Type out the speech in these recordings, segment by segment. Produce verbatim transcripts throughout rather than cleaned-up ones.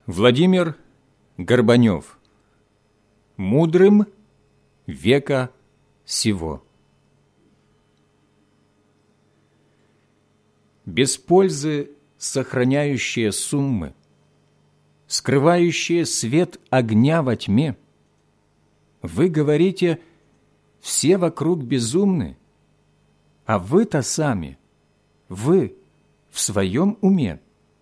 Владимир Горбанев. Мудрым века сего. Без пользы сохраняющие суммы, скрывающие свет огня во тьме, вы говорите, все вокруг безумны, а вы-то сами, вы в своем уме.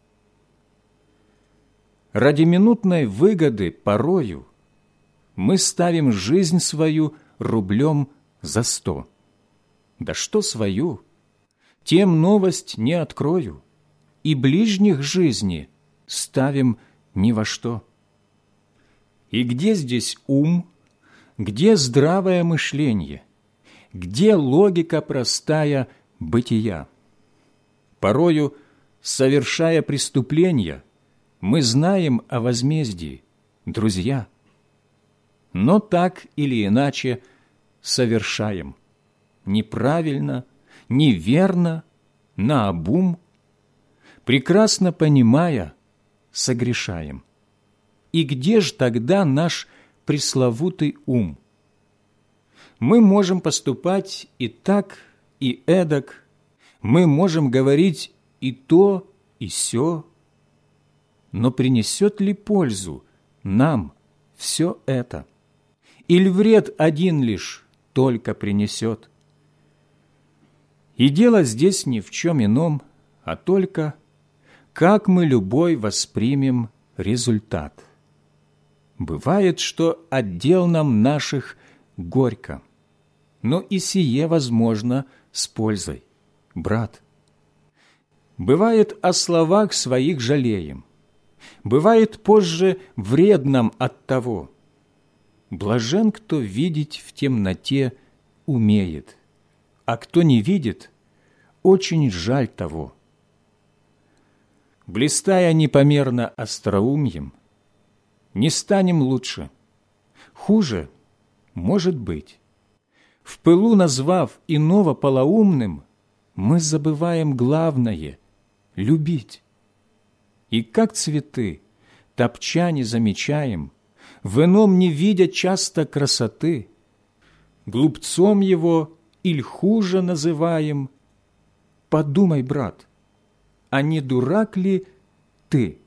Ради минутной выгоды порою мы ставим жизнь свою рублем за сто. Да что свою? Тем новость не открою, и ближних жизни ставим ни во что. И где здесь ум, где здравое мышление, где логика простая бытия? Порою, совершая преступления, мы знаем о возмездии, друзья, но так или иначе совершаем неправильно, неверно, наобум, прекрасно понимая, согрешаем. И где же тогда наш пресловутый ум? Мы можем поступать и так, и эдак, мы можем говорить и то, и сё, но принесет ли пользу нам все это? Или вред один лишь только принесет? И дело здесь ни в чем ином, а только, как мы любой воспримем результат. Бывает, что отдел нам наших горько, но и сие возможно с пользой, брат. Бывает, о словах своих жалеем, бывает позже вред нам от того. Блажен, кто видеть в темноте умеет, а кто не видит, очень жаль того. Блистая непомерно остроумьем, не станем лучше, хуже может быть. В пылу назвав иного полоумным, мы забываем главное — любить. И как цветы, топча не замечаем, в ином не видя часто красоты, глупцом его иль хуже называем. Подумай, брат, а не дурак ли ты?